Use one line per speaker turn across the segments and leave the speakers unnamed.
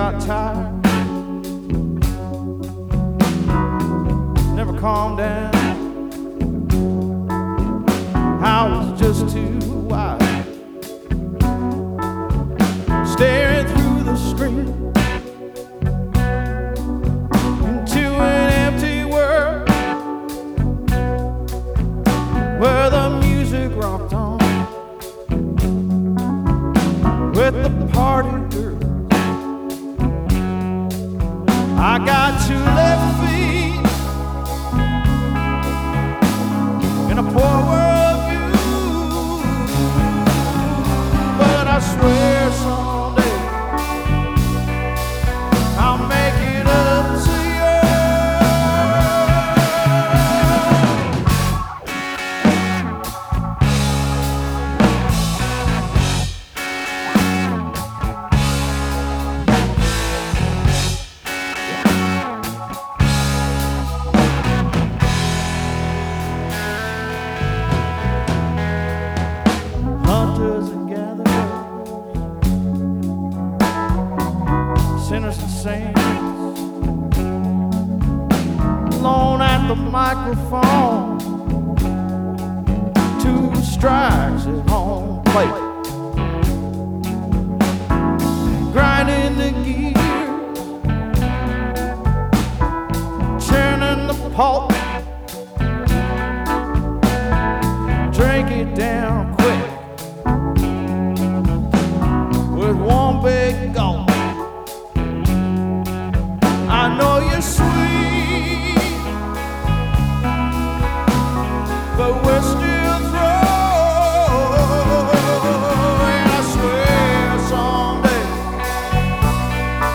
got tired, never calmed down. I was just too wild, staring through the screen into an empty world where the music rocked on with the party girls. I got two left feet in a poor world view, but I swear someday I'll make it up to hunters and gatherers, sinners and saints, alone at the microphone, two strikes at home plate, grinding the gears, churning the pulp, drink it down quick with one big gulp. I know you're sweet, but we're still through. And I swear someday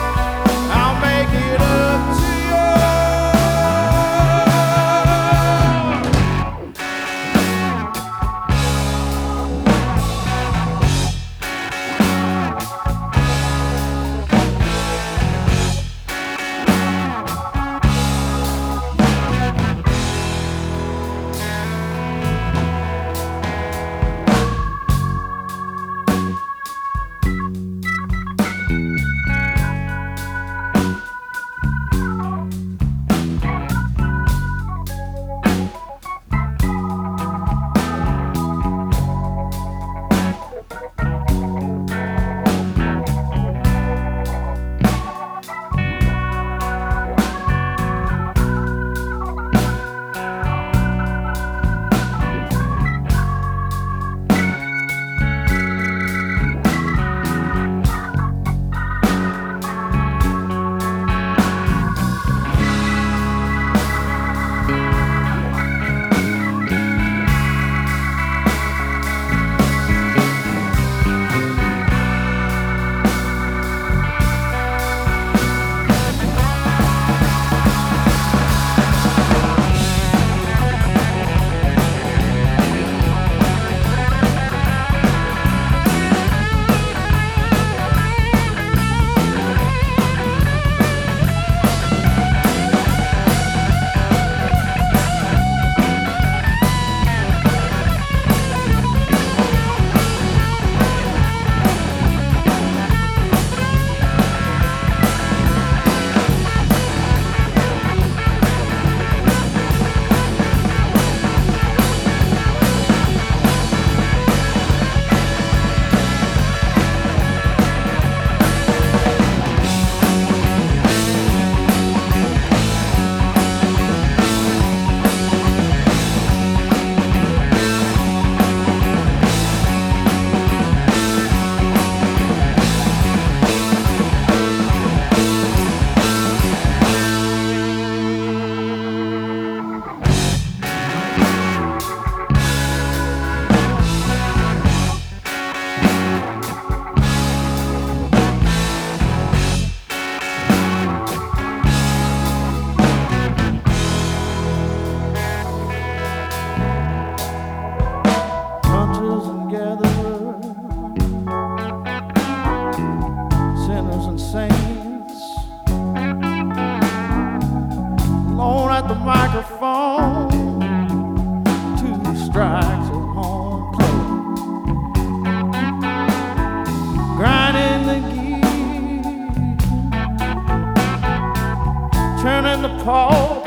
turning the paw.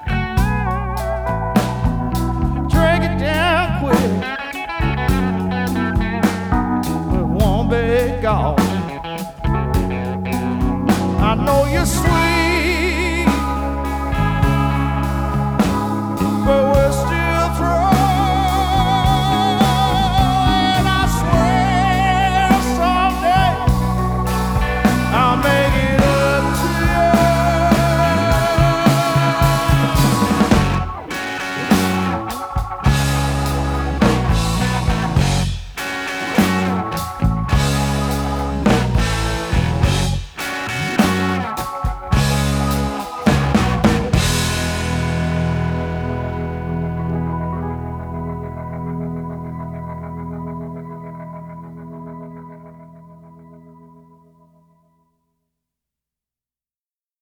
Drink it down quick with one big gulp. I know you're sweet